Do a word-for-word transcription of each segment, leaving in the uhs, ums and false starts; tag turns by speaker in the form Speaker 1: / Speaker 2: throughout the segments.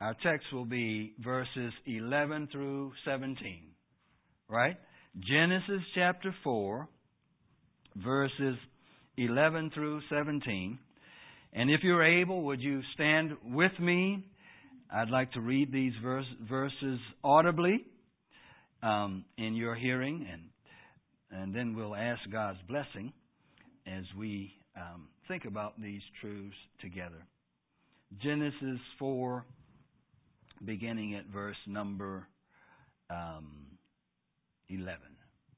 Speaker 1: Our text will be verses eleven through seventeen. Right? Genesis chapter four, verses eleven through seventeen. And if you're able, would you stand with me? I'd like to read these verse, verses audibly um, in your hearing, and and then we'll ask God's blessing as we um, think about these truths together. Genesis four, beginning at verse number um, eleven.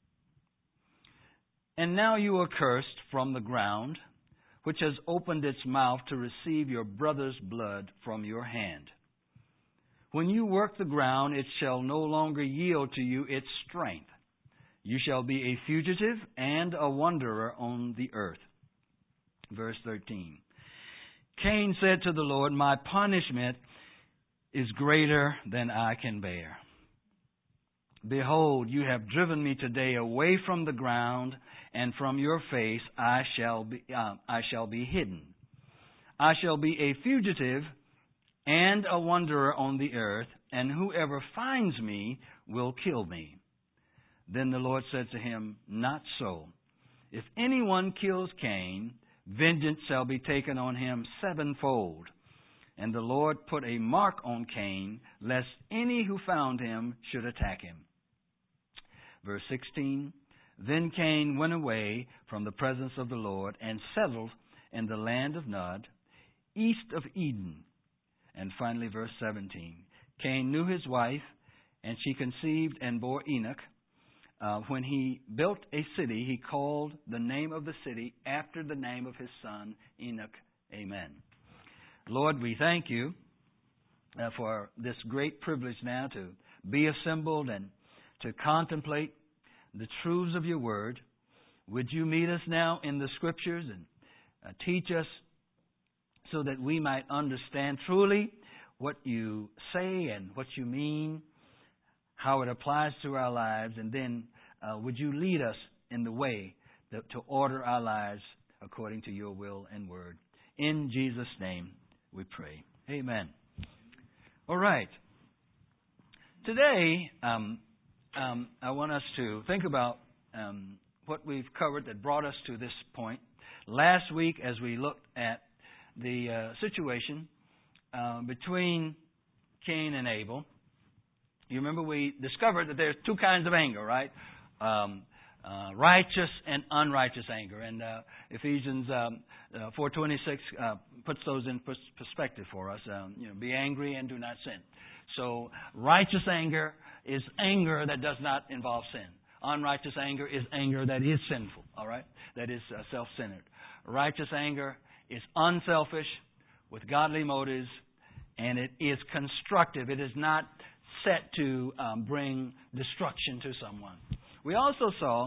Speaker 1: And now you are cursed from the ground, which has opened its mouth to receive your brother's blood from your hand. When you work the ground, it shall no longer yield to you its strength. You shall be a fugitive and a wanderer on the earth. Verse thirteen. Cain said to the Lord, my punishment is greater than I can bear. Behold, you have driven me today away from the ground, and from your face I shall be uh, I shall be hidden. I shall be a fugitive and a wanderer on the earth, and whoever finds me will kill me. Then the Lord said to him, not so. If anyone kills Cain, vengeance shall be taken on him sevenfold. And the Lord put a mark on Cain, lest any who found him should attack him. Verse sixteen. Then Cain went away from the presence of the Lord and settled in the land of Nod, east of Eden. And finally, verse seventeen. Cain knew his wife, and she conceived and bore Enoch. Uh, when he built a city, he called the name of the city after the name of his son, Enoch. Amen. Lord, we thank you uh, for this great privilege now to be assembled and to contemplate the truths of your word. Would you meet us now in the scriptures and uh, teach us so that we might understand truly what you say and what you mean, how it applies to our lives, and then uh, would you lead us in the way that, to order our lives according to your will and word. In Jesus' name we pray. Amen. All right. Today, um, um, I want us to think about um, what we've covered that brought us to this point. Last week, as we looked at the uh, situation uh, between Cain and Abel, you remember we discovered that there's two kinds of anger, right? Um, uh, righteous and unrighteous anger. And uh, Ephesians um, uh, four twenty-six uh, puts those in pers- perspective for us. Um, you know, be angry and do not sin. So righteous anger is anger that does not involve sin. Unrighteous anger is anger that is sinful, all right? That is uh, self-centered. Righteous anger is unselfish, with godly motives, and it is constructive. It is not set to um, bring destruction to someone. We also saw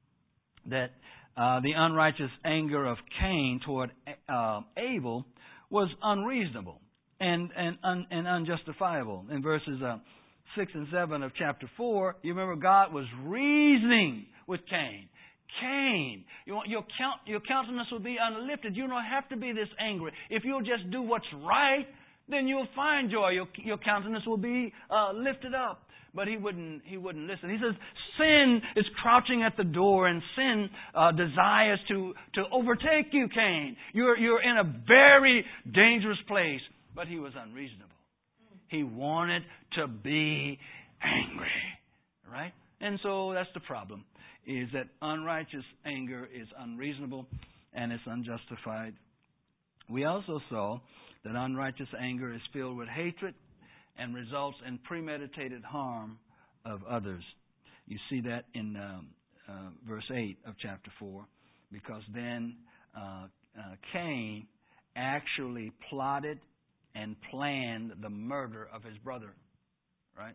Speaker 1: that uh, the unrighteous anger of Cain toward uh, Abel was unreasonable and and, un, and unjustifiable. In verses uh, six and seven of chapter four, you remember God was reasoning with Cain. Cain, you want, your, count, your countenance will be unlifted. You don't have to be this angry. If you'll just do what's right, then you'll find joy. Your, your countenance will be uh, lifted up. But he wouldn't. He wouldn't listen. He says, "Sin is crouching at the door, and sin uh, desires to to overtake you, Cain. You're you're in a very dangerous place." But he was unreasonable. He wanted to be angry, right? And so that's the problem: is that unrighteous anger is unreasonable and it's unjustified. We also saw that unrighteous anger is filled with hatred and results in premeditated harm of others. You see that in um, uh, verse eight of chapter four, because then uh, uh, Cain actually plotted and planned the murder of his brother, right?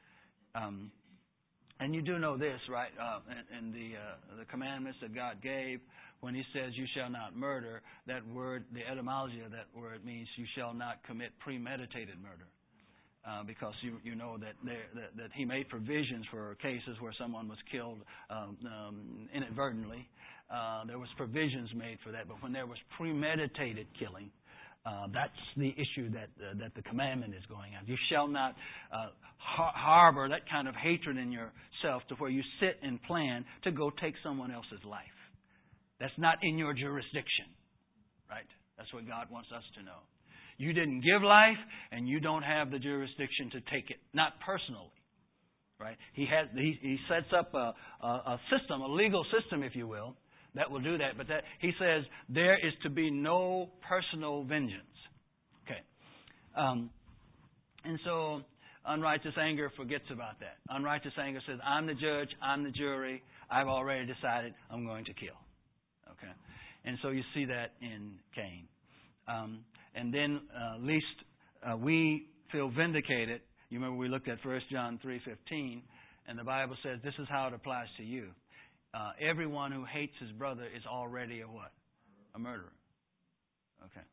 Speaker 1: Um, and you do know this, right? Uh, in, in the uh, the commandments that God gave, when He says, "You shall not murder," that word, the etymology of that word means you shall not commit premeditated murder. Uh, because you you know that, there, that that He made provisions for cases where someone was killed um, um, inadvertently. Uh, there was provisions made for that. But when there was premeditated killing, Uh, that's the issue that uh, that the commandment is going on. You shall not uh, har- harbor that kind of hatred in yourself to where you sit and plan to go take someone else's life. That's not in your jurisdiction, right? That's what God wants us to know. You didn't give life, and you don't have the jurisdiction to take it, not personally, right? He has he, he sets up a, a, a system, a legal system, if you will, that will do that. But that he says there is to be no personal vengeance. Okay. Um, and so unrighteous anger forgets about that. Unrighteous anger says, I'm the judge, I'm the jury, I've already decided I'm going to kill. Okay. And so you see that in Cain. Um, and then uh, at least uh, we feel vindicated. You remember we looked at First John three fifteen, and the Bible says this is how it applies to you. Uh, everyone who hates his brother is already a what? A murderer. Okay.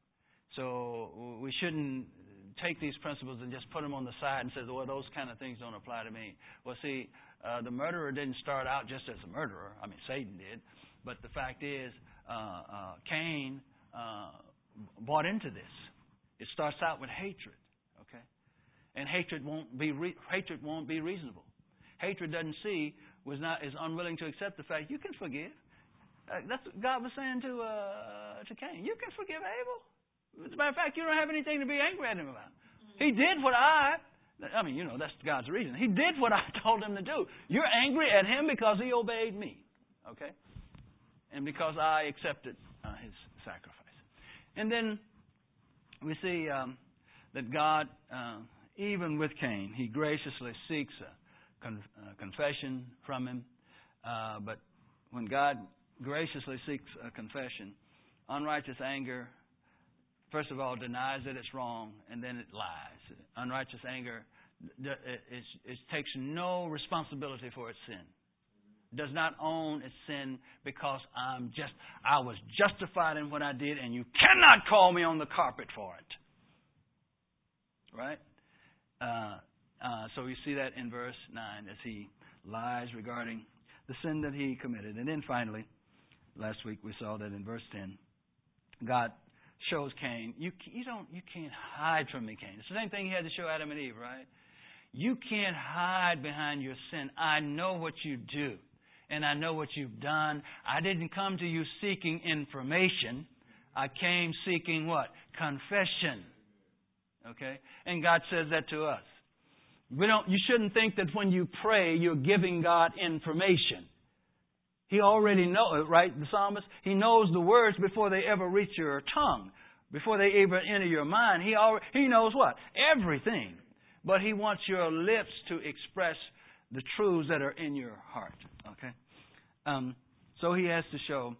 Speaker 1: So we shouldn't take these principles and just put them on the side and say, well, those kind of things don't apply to me. Well, see, uh, the murderer didn't start out just as a murderer. I mean, Satan did. But the fact is, uh, uh, Cain uh, bought into this. It starts out with hatred. Okay. And hatred won't be re- hatred won't be reasonable. Hatred doesn't see. Was not is unwilling to accept the fact you can forgive. Uh, that's what God was saying to uh, to Cain. You can forgive Abel. As a matter of fact, you don't have anything to be angry at him about. He did what I. I mean, you know, that's God's reason. He did what I told him to do. You're angry at him because he obeyed me, okay, and because I accepted uh, his sacrifice. And then we see um, that God, uh, even with Cain, He graciously seeks a Con, uh, confession from him. Uh, but when God graciously seeks a confession, unrighteous anger, first of all, denies that it's wrong, and then it lies. Unrighteous anger it, it, it takes no responsibility for its sin. Does not own its sin because I'm just I was justified in what I did, and you cannot call me on the carpet for it. Right? Uh, Uh, so we see that in verse nine as he lies regarding the sin that he committed. And then finally, last week we saw that in verse ten, God shows Cain, you you don't you can't hide from me, Cain. It's the same thing he had to show Adam and Eve, right? You can't hide behind your sin. I know what you do, and I know what you've done. I didn't come to you seeking information. I came seeking what? Confession. Okay? And God says that to us. We don't. You shouldn't think that when you pray, you're giving God information. He already knows, right? The psalmist, he knows the words before they ever reach your tongue, before they ever enter your mind. He already, he knows what? Everything. But he wants your lips to express the truths that are in your heart. Okay. Um, so he has to show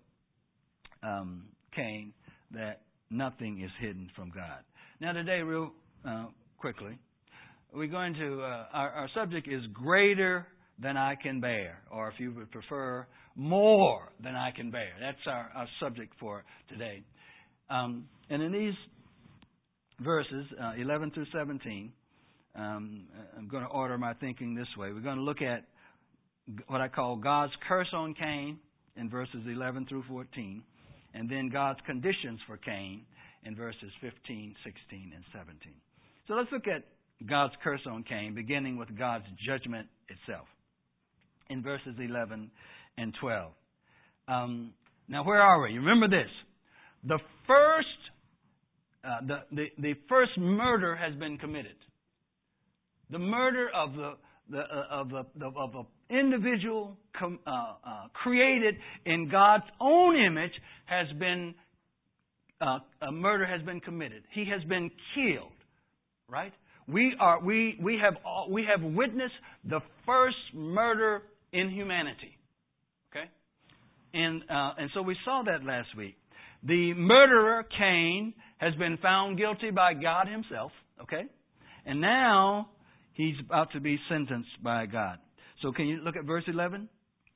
Speaker 1: um, Cain that nothing is hidden from God. Now today, real uh, quickly. We're going to, uh, our, our subject is greater than I can bear, or if you would prefer, more than I can bear. That's our, our subject for today. Um, and in these verses, uh, eleven through seventeen, um, I'm going to order my thinking this way. We're going to look at what I call God's curse on Cain in verses eleven through fourteen, and then God's conditions for Cain in verses fifteen, sixteen, and seventeen. So let's look at God's curse on Cain, beginning with God's judgment itself in verses eleven and twelve. Um, now, where are we? Remember this. The first, uh, the, the, the first murder has been committed. The murder of the, the uh, of the of an individual com, uh, uh, created in God's own image has been, uh, a murder has been committed. He has been killed, right? We are we we have we have witnessed the first murder in humanity, okay, and uh, and so we saw that last week. The murderer Cain has been found guilty by God Himself, okay, and now he's about to be sentenced by God. So can you look at verse eleven?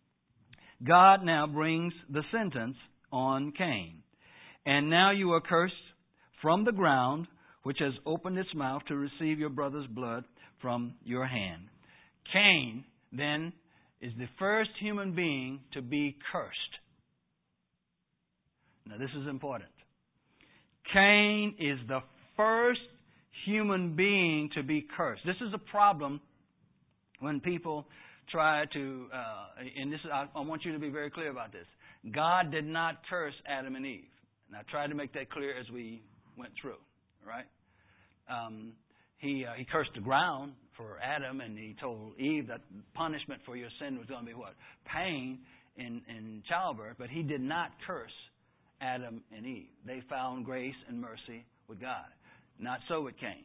Speaker 1: God now brings the sentence on Cain, and now you are cursed from the ground, which has opened its mouth to receive your brother's blood from your hand. Cain, then, is the first human being to be cursed. Now, this is important. Cain is the first human being to be cursed. This is a problem when people try to, uh, and this is, I, I want you to be very clear about this. God did not curse Adam and Eve. And I tried to make that clear as we went through, right? Um, he, uh, he cursed the ground for Adam, and he told Eve that punishment for your sin was going to be what? Pain in, in childbirth, but he did not curse Adam and Eve. They found grace and mercy with God. Not so with Cain.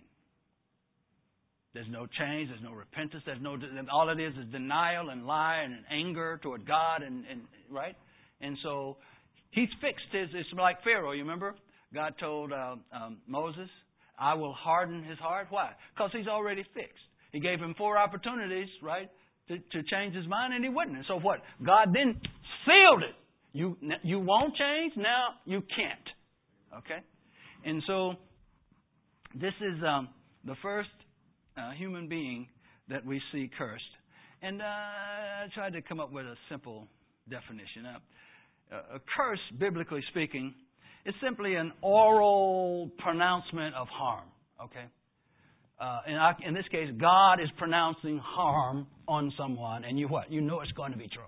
Speaker 1: There's no change. There's no repentance. There's no. All it is is denial and lie and anger toward God, and, and right. And so he's fixed his. It's like Pharaoh. You remember? God told uh, um, Moses, "I will harden his heart." Why? Because he's already fixed. He gave him four opportunities, right, to, to change his mind, and he wouldn't. And so what? God then sealed it. You you won't change. Now you can't. Okay. And so this is um, the first uh, human being that we see cursed. And uh, I tried to come up with a simple definition. Uh, a curse, biblically speaking, is simply an oral pronouncement of harm. Okay. Uh, in, our, in this case, God is pronouncing harm on someone, and you what? You know it's going to be true.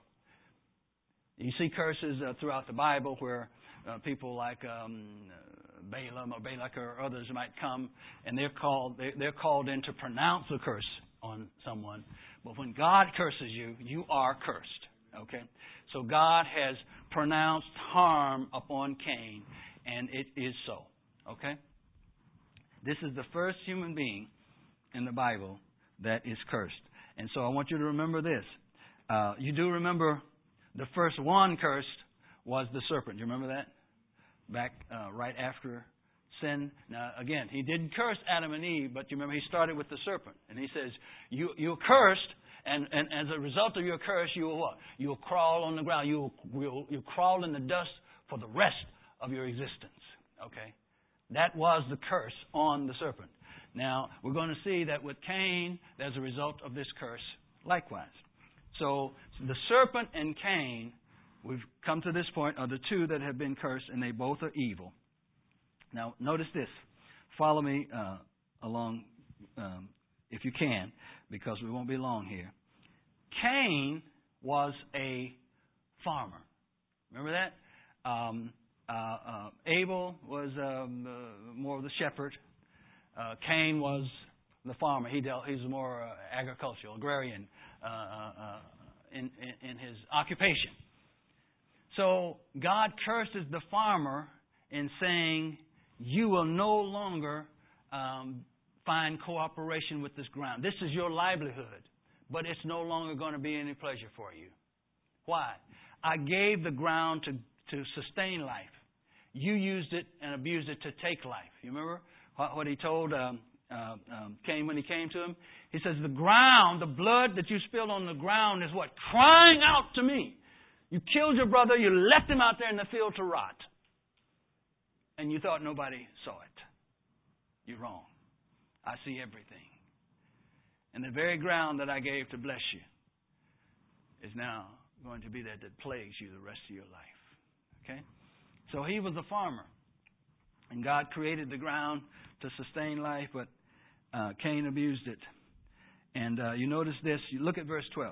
Speaker 1: You see curses uh, throughout the Bible where uh, people like um, Balaam or Balak or others might come, and they're called they, they're called in to pronounce a curse on someone. But when God curses you, you are cursed. Okay, so God has pronounced harm upon Cain, and it is so. Okay, this is the first human being in the Bible that is cursed, and so I want you to remember this. Uh, you do remember the first one cursed was the serpent. You remember that? Back uh, right after sin. Now, again, he didn't curse Adam and Eve, but you remember he started with the serpent. And he says, you, you're cursed, and, and as a result of your curse, you will what? You'll crawl on the ground. You'll, you'll, you'll crawl in the dust for the rest of your existence. Okay? That was the curse on the serpent. Now, we're going to see that with Cain, there's a result of this curse likewise. So, the serpent and Cain, we've come to this point, are the two that have been cursed, and they both are evil. Now, notice this. Follow me uh, along, um, if you can, because we won't be long here. Cain was a farmer. Remember that? Um, uh, uh, Abel was um, uh, more of the shepherd. Uh, Cain was the farmer. He dealt. He was more uh, agricultural, agrarian uh, uh, in, in, in his occupation. So God curses the farmer in saying, "You will no longer um, find cooperation with this ground. This is your livelihood, but it's no longer going to be any pleasure for you." Why? I gave the ground to, to sustain life. You used it and abused it to take life. You remember what, what he told um, uh, um, Cain when he came to him? He says, "The ground, the blood that you spilled on the ground is what? Crying out to me. You killed your brother. You left him out there in the field to rot. And you thought nobody saw it. You're wrong. I see everything. And the very ground that I gave to bless you is now going to be that that plagues you the rest of your life." Okay? So he was a farmer. And God created the ground to sustain life, but uh, Cain abused it. And uh, you notice this. You look at verse twelve.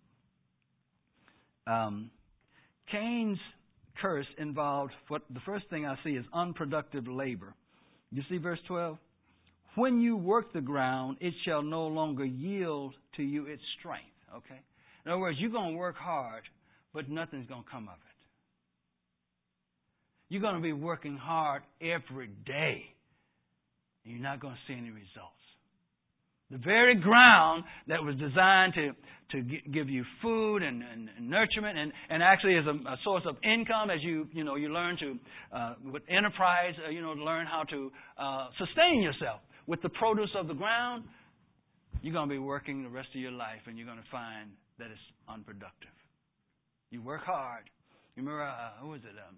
Speaker 1: Um, Cain's curse involved, what the first thing I see is unproductive labor. You see verse twelve? "When you work the ground, it shall no longer yield to you its strength." Okay? In other words, you're going to work hard, but nothing's going to come of it. You're going to be working hard every day, and you're not going to see any results. The very ground that was designed to, to give you food and, and, and nurturement and, and actually as a, a source of income as you, you know, you learn to, uh, with enterprise, uh, you know, to learn how to uh, sustain yourself with the produce of the ground, you're going to be working the rest of your life and you're going to find that it's unproductive. You work hard. You remember, uh, who was it? Um,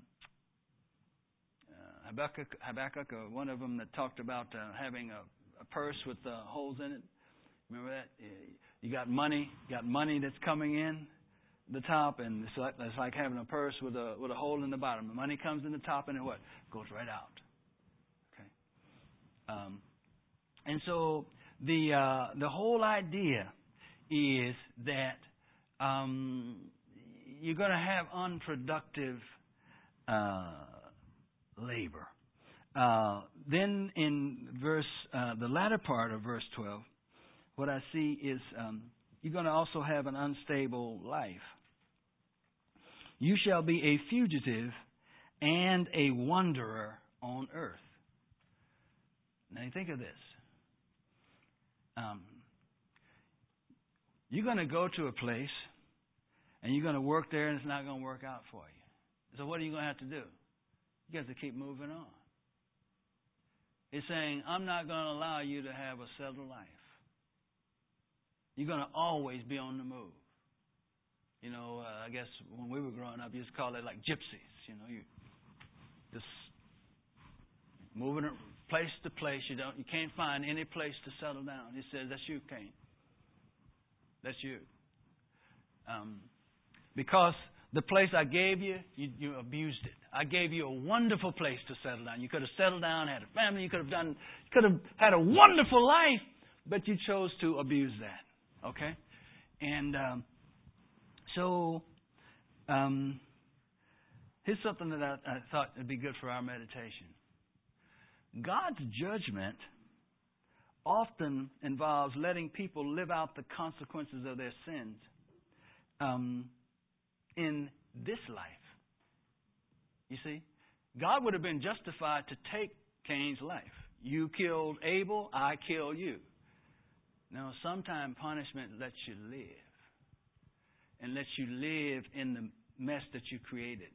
Speaker 1: uh, Habakkuk, Habakkuk, or one of them that talked about uh, having a a purse with uh, holes in it. Remember that? You got money, you got money that's coming in the top, and it's like, it's like having a purse with a with a hole in the bottom. The money comes in the top, and it what? Goes right out. Um, and so the uh, the whole idea is that um, you're going to have unproductive uh, labor. Uh, then in verse, uh, the latter part of verse twelve, what I see is um, you're going to also have an unstable life. You shall be a fugitive and a wanderer on earth. Now you think of this. Um, you're going to go to a place and you're going to work there and it's not going to work out for you. So what are you going to have to do? You have to keep moving on. It's saying, I'm not going to allow you to have a settled life. You're going to always be on the move. You know, uh, I guess when we were growing up, you used to call it like gypsies. You know, you just moving from place to place. You don't, you can't find any place to settle down. He says, that's you, Cain. That's you. Um, because the place I gave you, you, you abused it. I gave you a wonderful place to settle down. You could have settled down, had a family. You could have done, you could have had a wonderful life, but you chose to abuse that. Okay, and um, so um, here's something that I, I thought would be good for our meditation. God's judgment often involves letting people live out the consequences of their sins um, in this life. You see, God would have been justified to take Cain's life. You killed Abel, I kill you. Now, sometimes punishment lets you live and lets you live in the mess that you created.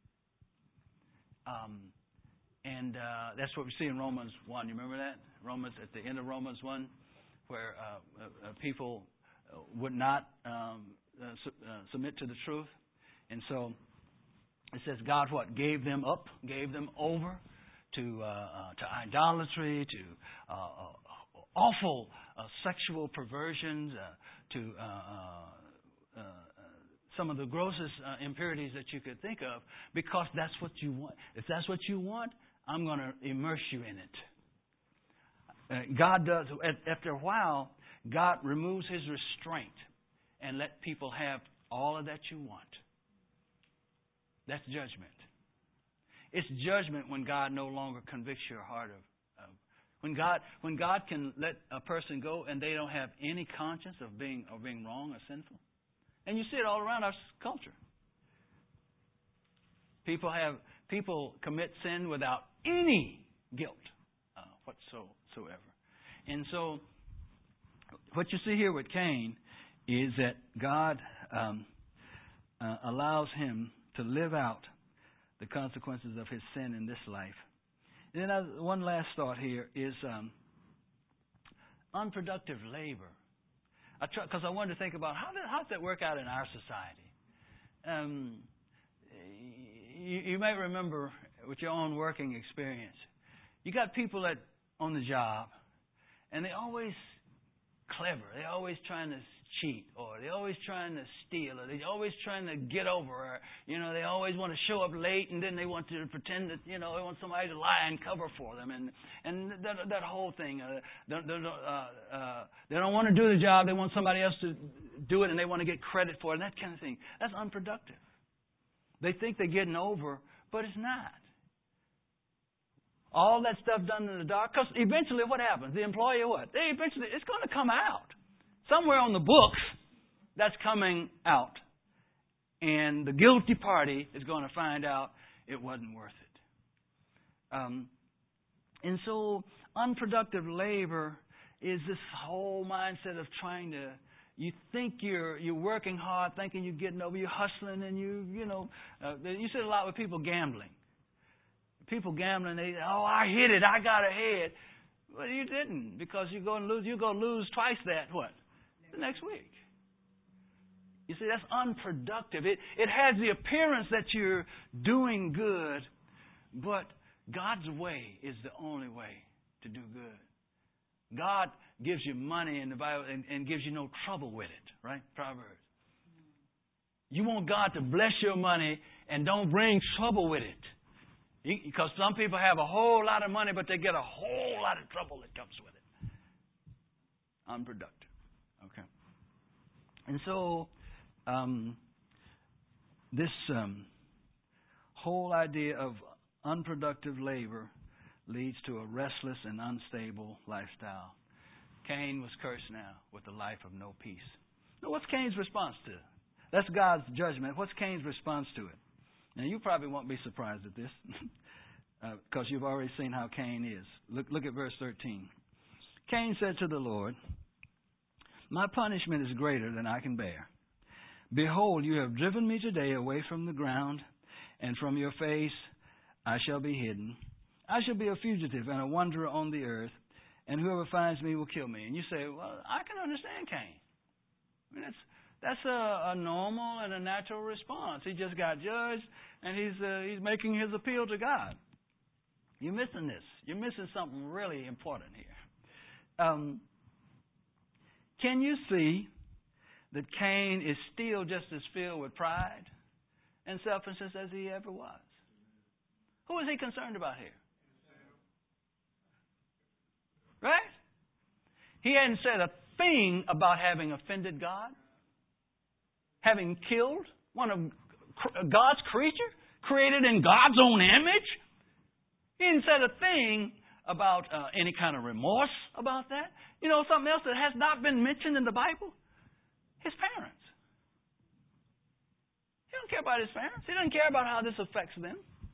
Speaker 1: Um, and uh, that's what we see in Romans one. You remember that? Romans, at the end of Romans one, where uh, uh, people would not um, uh, su- uh, submit to the truth. And so it says God what? Gave them up, gave them over to uh, uh, to idolatry, to uh, uh, awful uh, sexual perversions, uh, to uh, uh, uh, some of the grossest uh, impurities that you could think of, because that's what you want. If that's what you want, I'm going to immerse you in it. Uh, God does. After a while, God removes His restraint and let people have all of that you want. That's judgment. It's judgment when God no longer convicts your heart of, of when God when God can let a person go and they don't have any conscience of being of being wrong or sinful. And you see it all around our culture. People have people commit sin without any guilt uh, whatsoever. And so, what you see here with Cain is that God um, uh, allows him to live out the consequences of his sin in this life. And then uh, one last thought here is um, unproductive labor. I try because I wanted to think about how, did, how does that work out in our society. Um, you, you may remember with your own working experience, you got people that on the job, and they're always clever. They're always trying to cheat, or they're always trying to steal, or they're always trying to get over, or, you know, they always want to show up late, and then they want to pretend that, you know, they want somebody to lie and cover for them, and and that that whole thing. Uh, they, they, uh, uh, they don't want to do the job. They want somebody else to do it, and they want to get credit for it, and that kind of thing. That's unproductive. They think they're getting over, but it's not. All that stuff done in the dark, because eventually what happens? The employer what? They eventually, it's going to come out. Somewhere on the books, that's coming out. And the guilty party is going to find out it wasn't worth it. Um, and so unproductive labor is this whole mindset of trying to, you think you're you're working hard, thinking you're getting over, you're hustling, and you, you know, uh, you see it a lot with people gambling. People gambling, they, oh, I hit it, I got ahead. Well, you didn't, because you're going to lose, you're going to lose twice that, what? The next week. You see, that's unproductive. It it has the appearance that you're doing good, but God's way is the only way to do good. God gives you money in the Bible and, and gives you no trouble with it, right? Proverbs. You want God to bless your money and don't bring trouble with it. Because some people have a whole lot of money, but they get a whole lot of trouble that comes with it. Unproductive. Okay. And so, um, this um, whole idea of unproductive labor leads to a restless and unstable lifestyle. Cain was cursed now with a life of no peace. Now, what's Cain's response to it? That's God's judgment. What's Cain's response to it? Now, you probably won't be surprised at this because uh, you've already seen how Cain is. Look, look at verse thirteen. Cain said to the Lord, "My punishment is greater than I can bear. Behold, you have driven me today away from the ground, and from your face I shall be hidden. I shall be a fugitive and a wanderer on the earth, and whoever finds me will kill me." And you say, well, I can understand Cain. I mean, that's that's a, a normal and a natural response. He just got judged, and he's uh, he's making his appeal to God. You're missing this. You're missing something really important here. Um, can you see that Cain is still just as filled with pride and selfishness as he ever was? Who is he concerned about here? Right? He hadn't said a thing about having offended God, having killed one of God's creature, created in God's own image. He hadn't said a thing about uh, any kind of remorse about that. You know, something else that has not been mentioned in the Bible? His parents. He don't care about his parents. He doesn't care about how this affects them.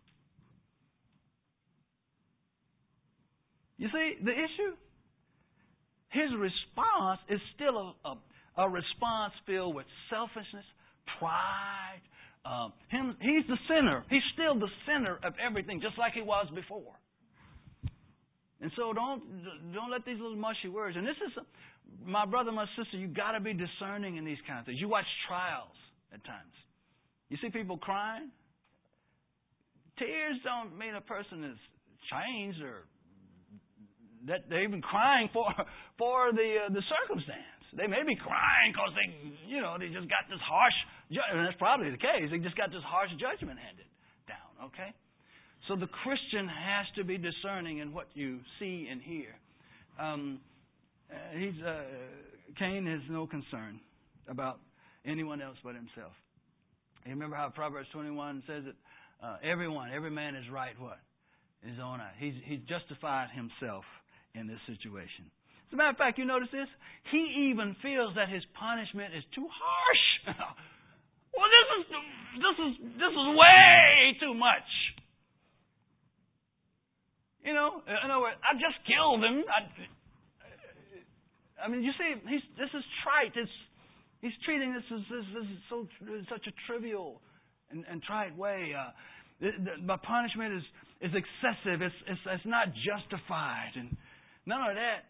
Speaker 1: You see, the issue? His response is still a, a, a response filled with selfishness, pride. Um, him, he's the sinner. He's still the sinner of everything, just like he was before. And so don't don't let these little mushy words. And this is, my brother, my sister, you've got to be discerning in these kind of things. You watch trials at times. You see people crying. Tears don't mean a person is changed or that they're even crying for for the uh, the circumstance. They may be crying because they, you know, they just got this harsh, and that's probably the case. They just got this harsh judgment handed down, okay? So the Christian has to be discerning in what you see and hear. Um, uh, he's uh, Cain has no concern about anyone else but himself. You remember how Proverbs twenty-one says it? Uh, everyone, every man is right, what? In his own eye. He's, he's justified himself in this situation. As a matter of fact, you notice this? He even feels that his punishment is too harsh. Well, this is this is this is way too much. You know, in other words, I just killed him. I, I mean, you see, he's this is trite. It's, he's treating this as this, this is so such a trivial and, and trite way. Uh, the, the, my punishment is is excessive. It's, it's it's not justified, and none of that.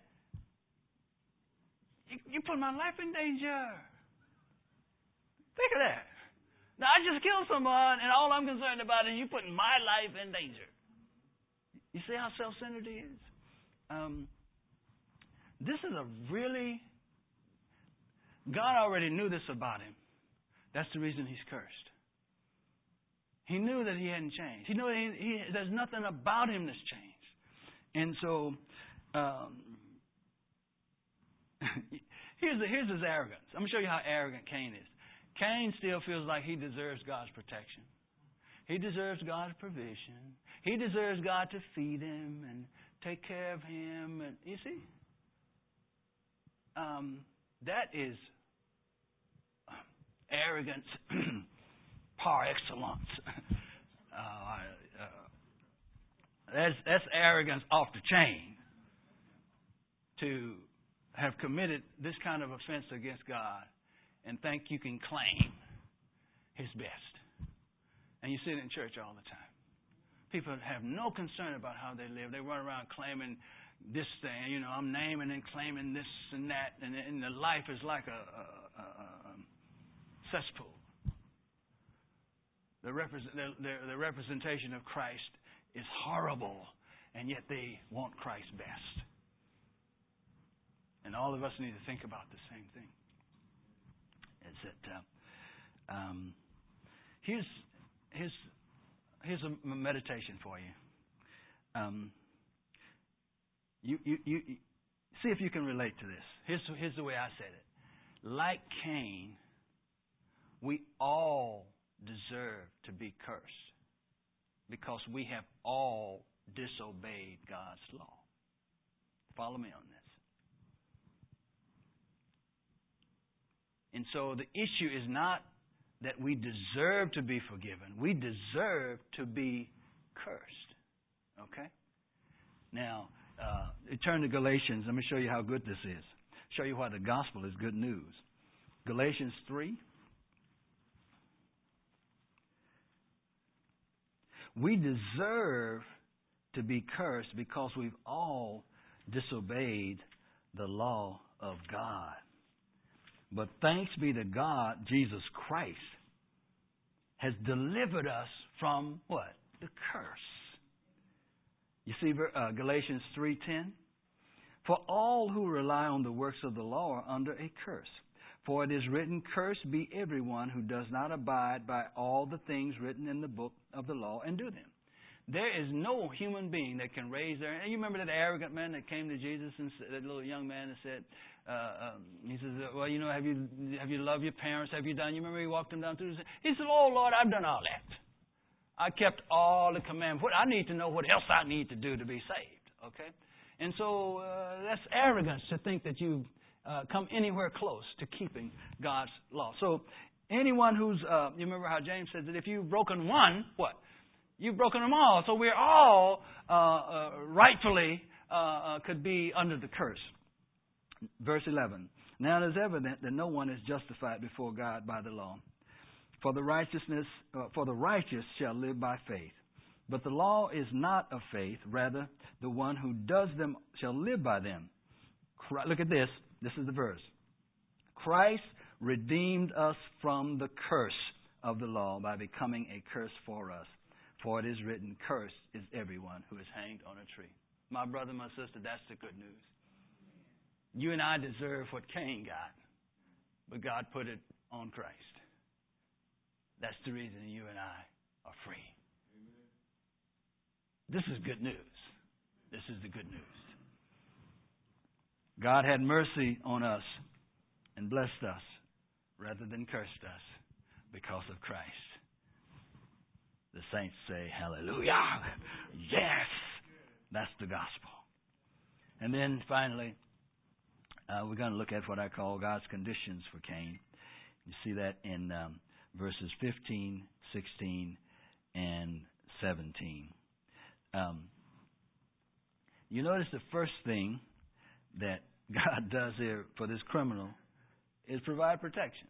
Speaker 1: You, you put my life in danger. Think of that. Now, I just killed someone, and all I'm concerned about is you putting my life in danger. You see how self-centered he is? Um, this is a really... God already knew this about him. That's the reason he's cursed. He knew that he hadn't changed. He knew he, he, there's nothing about him that's changed. And so... Um, here's, the, here's his arrogance. I'm going to show you how arrogant Cain is. Cain still feels like he deserves God's protection. He deserves God's provision. He deserves God to feed him and take care of him. And you see, um, that is arrogance par excellence. uh, uh, that's, that's arrogance off the chain. To have committed this kind of offense against God and think you can claim His best. And you see it in church all the time. People have no concern about how they live. They run around claiming this thing. You know, I'm naming and claiming this and that. And, and the life is like a, a, a, a cesspool. The, represent, the, the, the representation of Christ is horrible, and yet they want Christ's best. And all of us need to think about the same thing. Is that uh, um, his his here's a meditation for you. Um, you, you, you, you see if you can relate to this. Here's, here's the way I said it. Like Cain, we all deserve to be cursed because we have all disobeyed God's law. Follow me on this. And so the issue is not that we deserve to be forgiven. We deserve to be cursed. Okay? Now, uh, turn to Galatians. Let me show you how good this is. Show you why the gospel is good news. Galatians three. We deserve to be cursed because we've all disobeyed the law of God. But thanks be to God, Jesus Christ has delivered us from what? The curse. You see uh, Galatians three ten? For all who rely on the works of the law are under a curse. For it is written, cursed be everyone who does not abide by all the things written in the book of the law and do them. There is no human being that can raise their... And you remember that arrogant man that came to Jesus, and that little young man that said, uh, um, he says, well, you know, have you have you loved your parents? Have you done? You remember he walked him down through the... He said, oh, Lord, I've done all that. I kept all the commandments. What I need to know what else I need to do to be saved. Okay? And so uh, that's arrogance to think that you've uh, come anywhere close to keeping God's law. So anyone who's... Uh, you remember how James said that if you've broken one, what? You've broken them all. So we're all uh, uh, rightfully uh, uh, could be under the curse. Verse eleven. Now it is evident that no one is justified before God by the law. For the righteousness, uh, for the righteous shall live by faith. But the law is not of faith. Rather, the one who does them shall live by them. Christ, look at this. This is the verse. Christ redeemed us from the curse of the law by becoming a curse for us. For it is written, cursed is everyone who is hanged on a tree. My brother, my sister, that's the good news. You and I deserve what Cain got, but God put it on Christ. That's the reason you and I are free. This is good news. This is the good news. God had mercy on us and blessed us rather than cursed us because of Christ. The saints say, hallelujah. Yes. That's the gospel. And then finally, uh, we're going to look at what I call God's conditions for Cain. You see that in um, verses fifteen, sixteen, and seventeen. Um, you notice the first thing that God does here for this criminal is provide protection.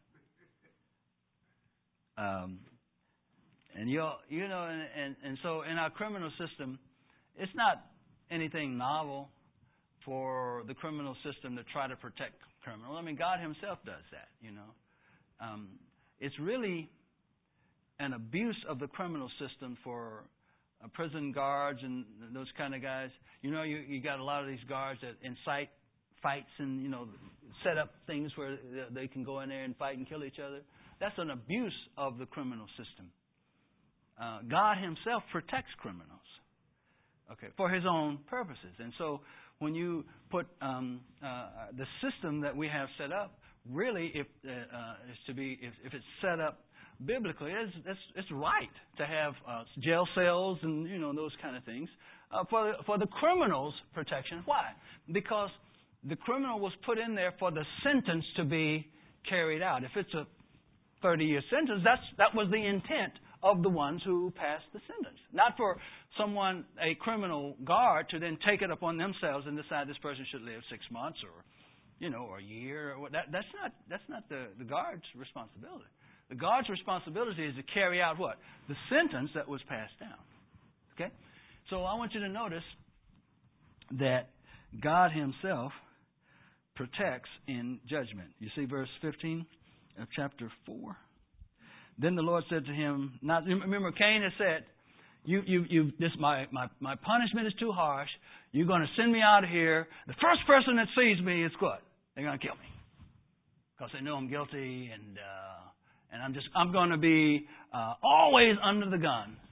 Speaker 1: Um, and you you know, and, and, and so in our criminal system, it's not anything novel for the criminal system to try to protect criminals. I mean, God Himself does that. You know, um, it's really an abuse of the criminal system for uh, prison guards and those kind of guys. You know, you you got a lot of these guards that incite fights and, you know, set up things where they can go in there and fight and kill each other. That's an abuse of the criminal system. Uh, God Himself protects criminals, okay, for His own purposes. And so when you put um, uh, the system that we have set up, really, if uh, uh, is to be, if, if it's set up biblically, it's, it's, it's right to have uh, jail cells and, you know, those kind of things uh, for the, for the criminal's protection. Why? Because the criminal was put in there for the sentence to be carried out. If it's a thirty-year sentence, that's that was the intent of the ones who passed the sentence. Not for someone, a criminal guard, to then take it upon themselves and decide this person should live six months or, you know, or a year. Or that, that's not that's not the, the guard's responsibility. The guard's responsibility is to carry out what? The sentence that was passed down. Okay? So I want you to notice that God Himself protects in judgment. You see verse fifteen of chapter four. Then the Lord said to him, not, remember Cain had said, you, you, you, this, my, my, my punishment is too harsh. You're going to send me out of here. The first person that sees me is what? They're going to kill me. Because they know I'm guilty and, uh, and I'm just, I'm going to be, uh, always under the gun.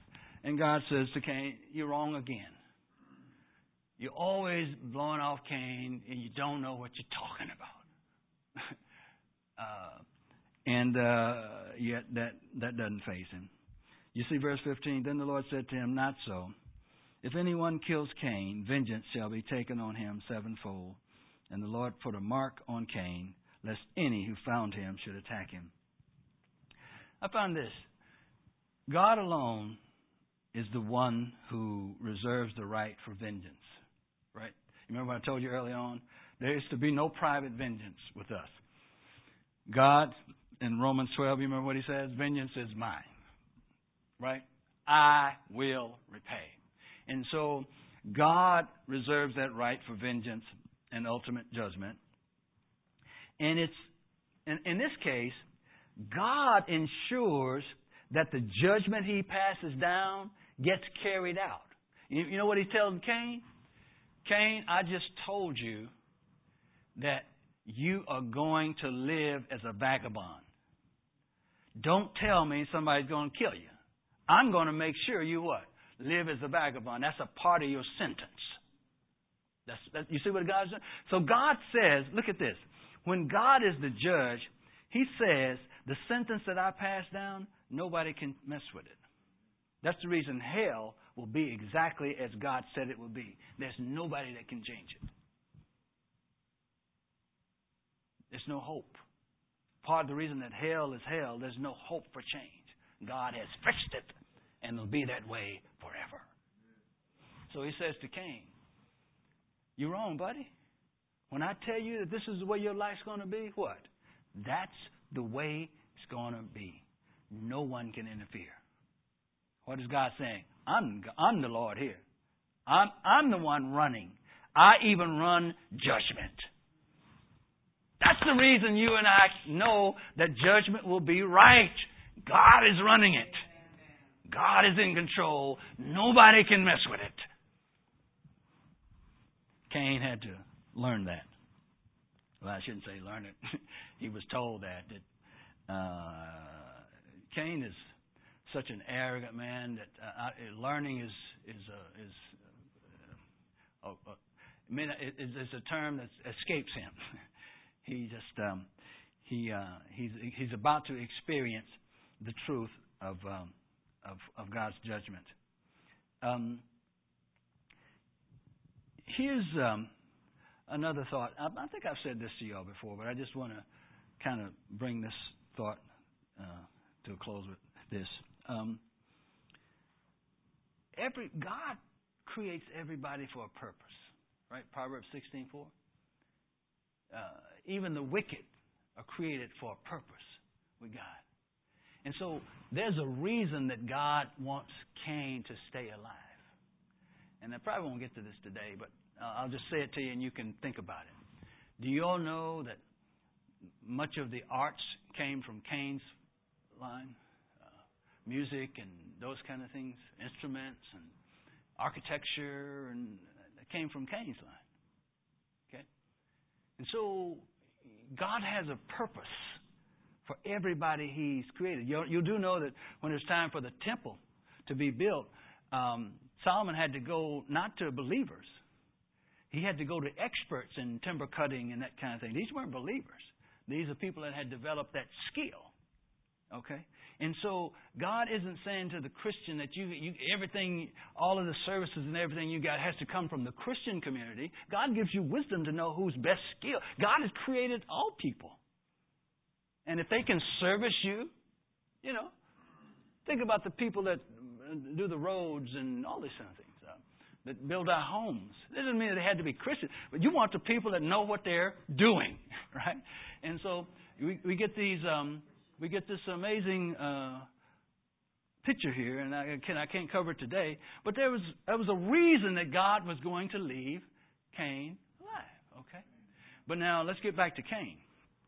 Speaker 1: And God says to Cain, you're wrong again. You're always blowing off Cain, and you don't know what you're talking about. uh, and uh, yet that, that doesn't faze him. You see verse fifteen, then the Lord said to him, not so. If anyone kills Cain, vengeance shall be taken on him sevenfold. And the Lord put a mark on Cain, lest any who found him should attack him. I found this. God alone is the one who reserves the right for vengeance. Right? You remember what I told you early on? There is to be no private vengeance with us. God, in Romans twelve, you remember what he says? Vengeance is mine. Right? I will repay. And so God reserves that right for vengeance and ultimate judgment. And it's in, in this case, God ensures that the judgment he passes down gets carried out. You, you know what he tells Cain? Cain, I just told you that you are going to live as a vagabond. Don't tell me somebody's going to kill you. I'm going to make sure you what? Live as a vagabond. That's a part of your sentence. That's, that, you see what God's doing? So God says, look at this. When God is the judge, he says, the sentence that I pass down, nobody can mess with it. That's the reason hell will be exactly as God said it will be. There's nobody that can change it. There's no hope. Part of the reason that hell is hell, there's no hope for change. God has fixed it, and it'll be that way forever. So he says to Cain, you're wrong, buddy. When I tell you that this is the way your life's going to be, what? That's the way it's going to be. No one can interfere. What is God saying? I'm, I'm the Lord here. I'm, I'm the one running. I even run judgment. That's the reason you and I know that judgment will be right. God is running it. God is in control. Nobody can mess with it. Cain had to learn that. Well, I shouldn't say learn it. He was told that. that uh, Cain is such an arrogant man that uh, learning is is uh, is uh, uh, uh, I mean, it, it's a term that escapes him. He just um, he uh, he's he's about to experience the truth of um, of, of God's judgment. Um, here's um, another thought. I, I think I've said this to y'all before, but I just want to kind of bring this thought uh, to a close with this. Um, every God creates everybody for a purpose, right? Proverbs sixteen four. Uh, even the wicked are created for a purpose with God. And so there's a reason that God wants Cain to stay alive. And I probably won't get to this today, but uh, I'll just say it to you and you can think about it. Do you all know that much of the arts came from Cain's line? Uh, music and those kind of things, instruments and architecture, and it came from Cain's line. And so God has a purpose for everybody He's created. You, you do know that when it's time for the temple to be built, um, Solomon had to go not to believers. He had to go to experts in timber cutting and that kind of thing. These weren't believers. These are people that had developed that skill. Okay? And so God isn't saying to the Christian that you, you everything, all of the services and everything you got has to come from the Christian community. God gives you wisdom to know who's best skilled. God has created all people. And if they can service you, you know, think about the people that do the roads and all these kind of things, uh, that build our homes. It doesn't mean that they had to be Christian, but you want the people that know what they're doing, right? And so we, we get these... Um, We get this amazing uh, picture here, and I, can, I can't cover it today. But there was there was a reason that God was going to leave Cain alive. Okay, but now let's get back to Cain.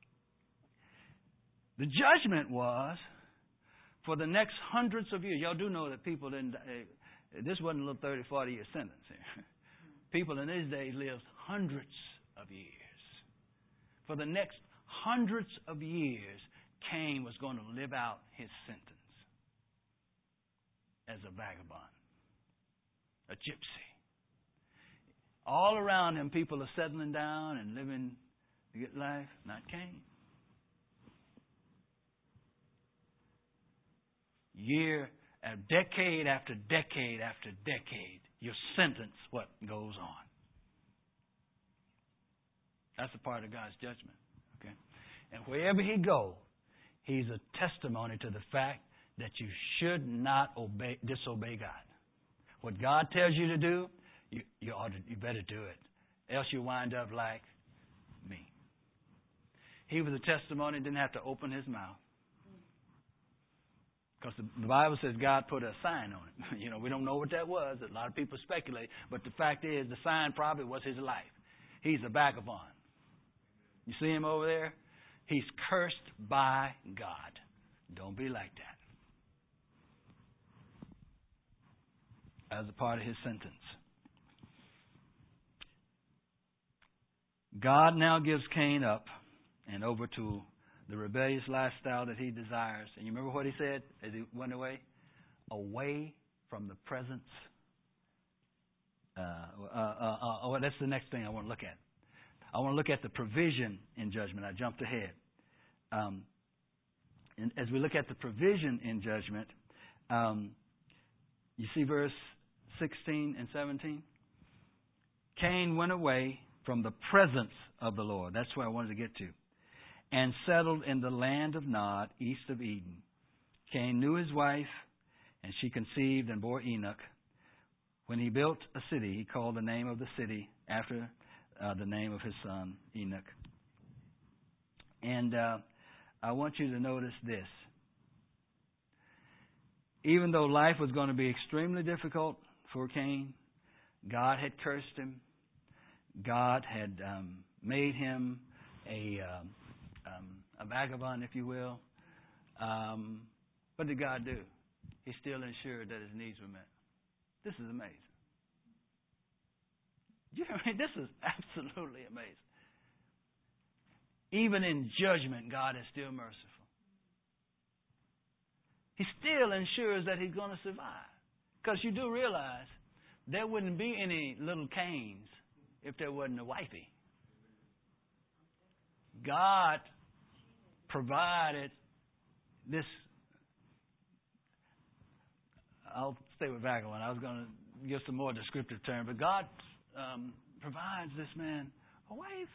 Speaker 1: The judgment was for the next hundreds of years. Y'all do know that people didn't. Uh, this wasn't a little thirty, forty year sentence here. People in these days lived hundreds of years. For the next hundreds of years, Cain was going to live out his sentence. as a vagabond, a gypsy. All around him, people are settling down and living a good life. Not Cain. Year, a decade after decade after decade, your sentence, what goes on. That's a part of God's judgment. Okay, and wherever he goes, he's a testimony to the fact that you should not obey, disobey God. What God tells you to do, you, you ought to, you better do it. Else you wind up like me. He was a testimony, didn't have to open his mouth. Because the, the Bible says God put a sign on it. You know, we don't know what that was. A lot of people speculate. But the fact is, the sign probably was his life. He's a vagabond. You see him over there? He's cursed by God. Don't be like that. As a part of his sentence. God now gives Cain up and over to the rebellious lifestyle that he desires. And you remember what he said as he went away? Away from the presence. Uh, uh, uh, uh, oh, that's the next thing I want to look at. I want to look at the provision in judgment. I jumped ahead. Um, and as we look at the provision in judgment, um, you see verse sixteen and seventeen? Cain went away from the presence of the Lord. That's where I wanted to get to. And settled in the land of Nod, east of Eden. Cain knew his wife, and she conceived and bore Enoch. When he built a city, he called the name of the city after uh, the name of his son, Enoch. And uh, I want you to notice this. Even though life was going to be extremely difficult for Cain, God had cursed him. God had um, made him a um, um, a vagabond, if you will. Um, what did God do? He still ensured that his needs were met. This is amazing. You know, I mean, this is absolutely amazing. Even in judgment, God is still merciful. He still ensures that he's going to survive. Because you do realize there wouldn't be any little Cains if there wasn't a wifey. God provided this. I'll stay with vagabond. I was going to give some more descriptive term, but God um, provides this man a wife.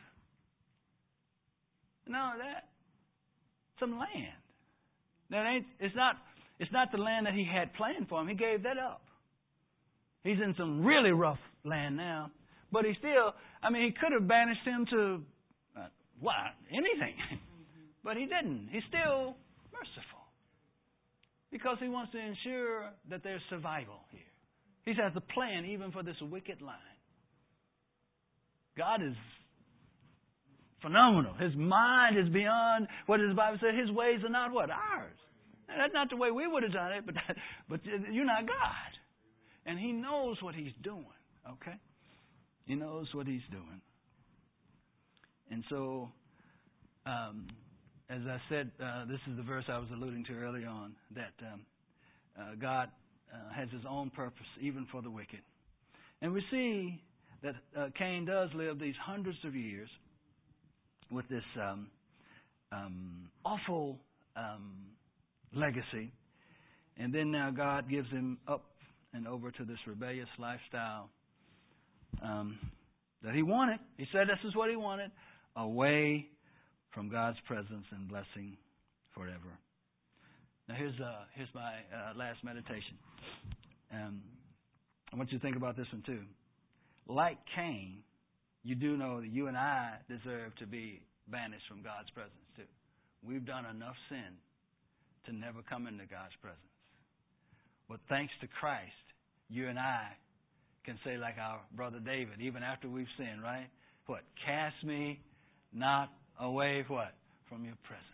Speaker 1: Not only that, some land. That ain't. It's not. It's not the land that he had planned for him. He gave that up. He's in some really rough land now. But he still, I mean, he could have banished him to, uh, what, anything. Mm-hmm. But he didn't. He's still merciful. Because he wants to ensure that there's survival here. He has a plan even for this wicked line. God is phenomenal. His mind is beyond what the Bible said. His ways are not what? Ours. And that's not the way we would have done it, but, that, but you're not God. And he knows what he's doing, okay? He knows what he's doing. And so, um, as I said, uh, this is the verse I was alluding to early on, that um, uh, God uh, has his own purpose, even for the wicked. And we see that uh, Cain does live these hundreds of years with this um, um, awful um, legacy. And then now God gives him up and over to this rebellious lifestyle um, that he wanted. He said this is what he wanted, away from God's presence and blessing forever. Now here's uh, here's my uh, last meditation. Um, I want you to think about this one too. Like Cain, you do know that you and I deserve to be banished from God's presence too. We've done enough sin to never come into God's presence. But thanks to Christ, you and I can say like our brother David, even after we've sinned, right? What? Cast me not away, what? From your presence.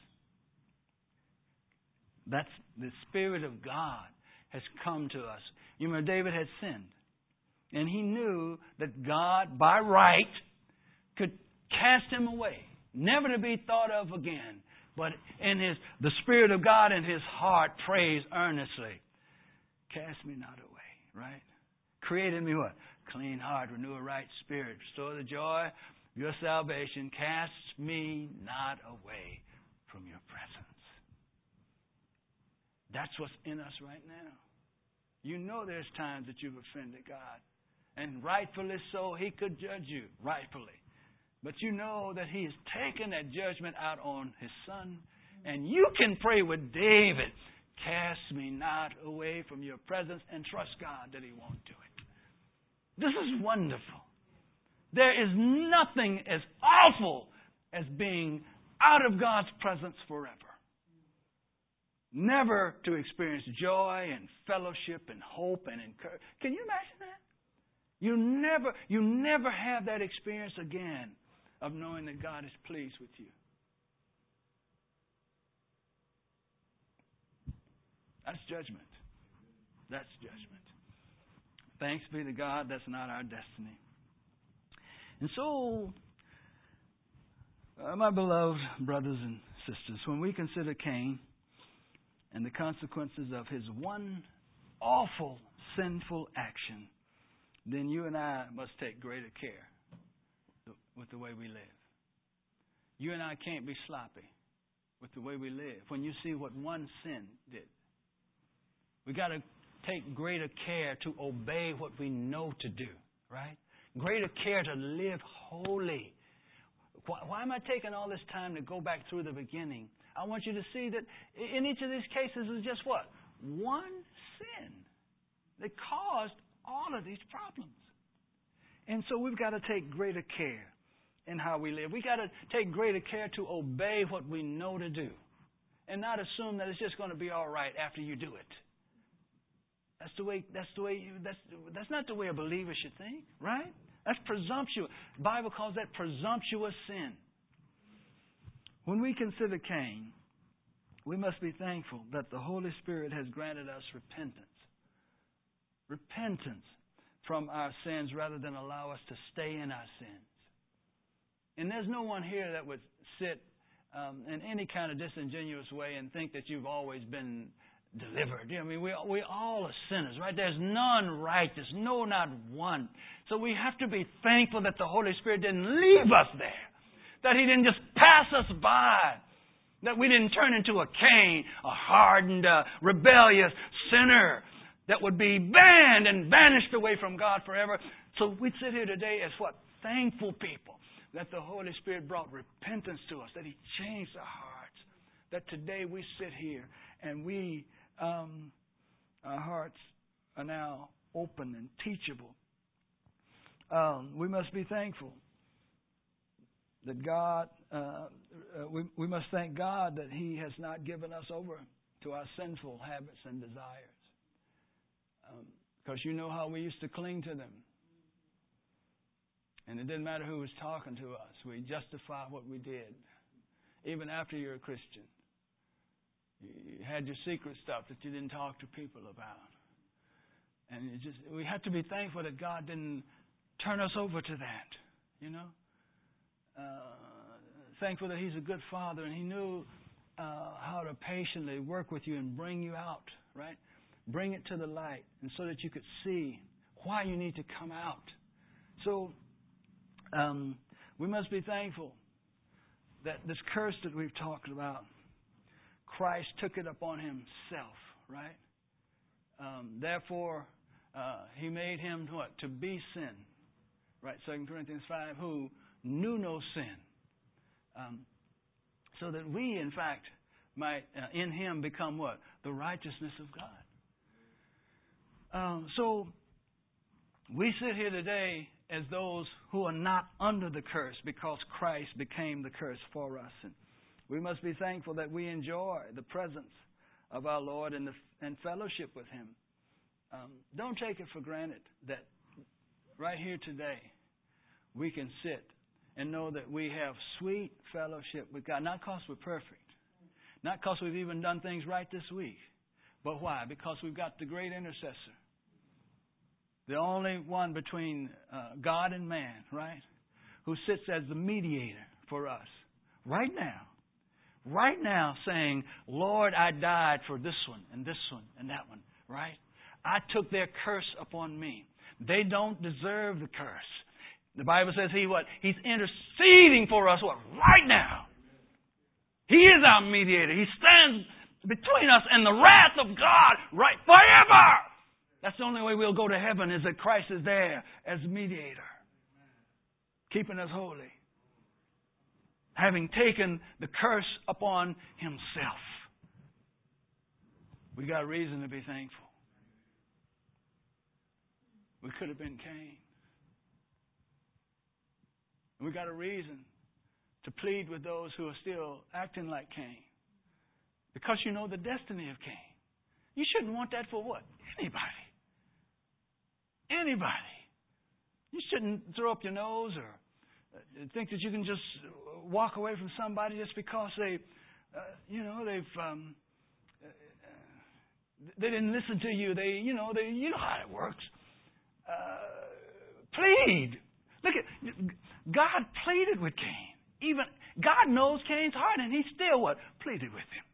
Speaker 1: That's the Spirit of God has come to us. You remember David had sinned. And he knew that God, by right, could cast him away, never to be thought of again. But in his the Spirit of God in his heart prays earnestly, Cast me not away, right? Create in me what? Clean heart, renew a right spirit, restore the joy of your salvation. Cast me not away from your presence. That's what's in us right now. You know there's times that you've offended God. And rightfully so, He could judge you, rightfully. But you know that He has taken that judgment out on His Son. And you can pray with David, cast me not away from your presence, and trust God that He won't do it. This is wonderful. There is nothing as awful as being out of God's presence forever. Never to experience joy and fellowship and hope and encouragement. Can you imagine that? You never, you never have that experience again of knowing that God is pleased with you. That's judgment. That's judgment. Thanks be to God, that's not our destiny. And so, uh, my beloved brothers and sisters, when we consider Cain and the consequences of his one awful sinful action, then you and I must take greater care with the way we live. You and I can't be sloppy with the way we live. When you see what one sin did, we got to take greater care to obey what we know to do, right? Greater care to live holy. Why, why am I taking all this time to go back through the beginning? I want you to see that in each of these cases is just what? One sin that caused all of these problems. And so we've got to take greater care in how we live. We've got to take greater care to obey what we know to do and not assume that it's just going to be all right after you do it. That's the way. That's the way. You, that's that's not the way a believer should think, right? That's presumptuous. The Bible calls that presumptuous sin. When we consider Cain, we must be thankful that the Holy Spirit has granted us repentance, repentance from our sins, rather than allow us to stay in our sins. And there's no one here that would sit um, in any kind of disingenuous way and think that you've always been delivered. I mean, we we all are sinners, right? There's none righteous, no, not one. So we have to be thankful that the Holy Spirit didn't leave us there, that He didn't just pass us by, that we didn't turn into a Cain, a hardened, uh, rebellious sinner that would be banned and banished away from God forever. So we sit here today as what? Thankful people that the Holy Spirit brought repentance to us, that He changed our hearts, that today we sit here and we Um, our hearts are now open and teachable. Um, we must be thankful that God, uh, uh, we, we must thank God that He has not given us over to our sinful habits and desires. Because um, you know how we used to cling to them. And it didn't matter who was talking to us. We justify what we did, even after you're a Christian. You had your secret stuff that you didn't talk to people about. And it just we have to be thankful that God didn't turn us over to that, you know. Uh, thankful that He's a good Father and He knew uh, how to patiently work with you and bring you out, right? Bring it to the light, and so that you could see why you need to come out. So um, we must be thankful that this curse that we've talked about, Christ took it upon Himself, right? Um, therefore, uh, He made Him what? To be sin, right? Second Corinthians five, who knew no sin. Um, so that we, in fact, might uh, in Him become what? The righteousness of God. Um, so, we sit here today as those who are not under the curse because Christ became the curse for us. And we must be thankful that we enjoy the presence of our Lord and, the, and fellowship with Him. Um, don't take it for granted that right here today we can sit and know that we have sweet fellowship with God. Not because we're perfect. Not because we've even done things right this week. But why? Because we've got the great intercessor. The only one between uh, God and man, right? Who sits as the mediator for us right now. Right now saying, Lord, I died for this one and this one and that one, right? I took their curse upon me. They don't deserve the curse. The Bible says he what? He's interceding for us what? Right now. He is our mediator. He stands between us and the wrath of God right forever. That's the only way we'll go to heaven, is that Christ is there as mediator, keeping us holy, having taken the curse upon himself. We got reason to be thankful. We could have been Cain. We got a reason to plead with those who are still acting like Cain. Because you know the destiny of Cain. You shouldn't want that for what? Anybody. Anybody. You shouldn't throw up your nose or think that you can just walk away from somebody just because they, uh, you know, they've, um, uh, they didn't listen to you. They, you know, they, you know how it works. Uh, plead. Look at, God pleaded with Cain. Even God knows Cain's heart, and he still what? Pleaded with him.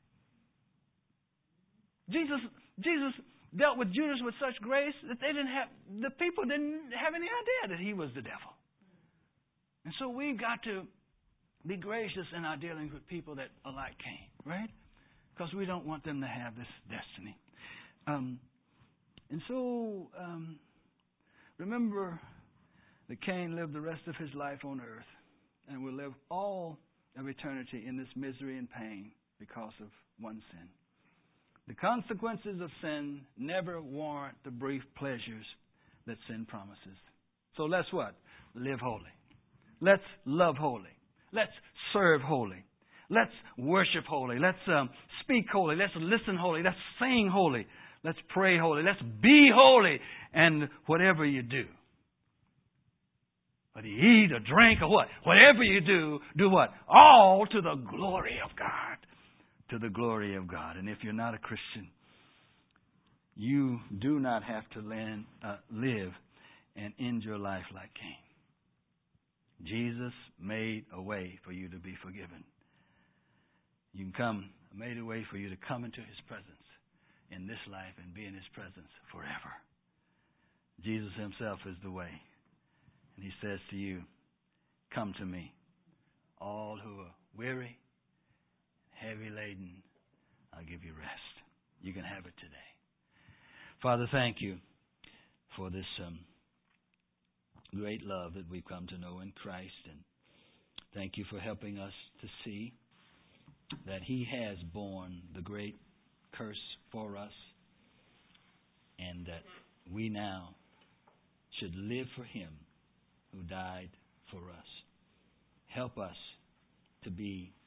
Speaker 1: Jesus, Jesus dealt with Judas with such grace that they didn't have, the people didn't have any idea that he was the devil. And so we've got to be gracious in our dealings with people that are like Cain, right? Because we don't want them to have this destiny. Um, and so, um, remember that Cain lived the rest of his life on earth and will live all of eternity in this misery and pain because of one sin. The consequences of sin never warrant the brief pleasures that sin promises. So let's what? Live holy. Let's love holy. Let's serve holy. Let's worship holy. Let's um, speak holy. Let's listen holy. Let's sing holy. Let's pray holy. Let's be holy. And whatever you do, whether you eat or drink or what, whatever you do, do what? All to the glory of God. To the glory of God. And if you're not a Christian, you do not have to learn, uh, live and end your life like Cain. Jesus made a way for you to be forgiven. You can come, made a way for you to come into His presence in this life and be in His presence forever. Jesus Himself is the way. And He says to you, come to me, all who are weary, heavy laden, I'll give you rest. You can have it today. Father, thank you for this um, great love that we've come to know in Christ. And thank you for helping us to see that He has borne the great curse for us and that we now should live for Him who died for us. Help us to be